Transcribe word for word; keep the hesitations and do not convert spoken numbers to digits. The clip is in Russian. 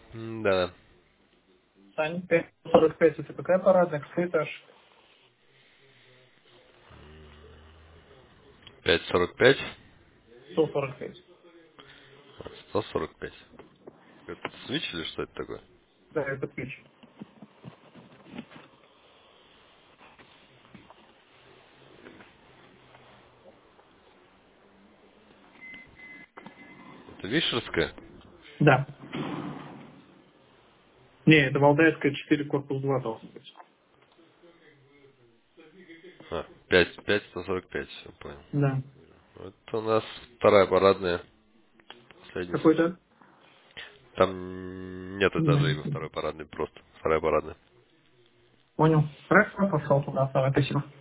М, Да. Сань, пять сорок пять это какая парадная? Какой этаж? пять сорок пять. сто сорок пять. сто сорок пять. Это свич или что это такое? Да, это ключ. Это Вишерская? Да. Не, это Валдайская четыре, корпус два должен быть. А, пять, пять, сто сорок пять, все понял. Да. Это у нас вторая парадная, последний свич. Какой-то? Там нет Не, этажей во второй парадной, просто вторая парадная. понял. Хорошо, пошел туда, давай, спасибо.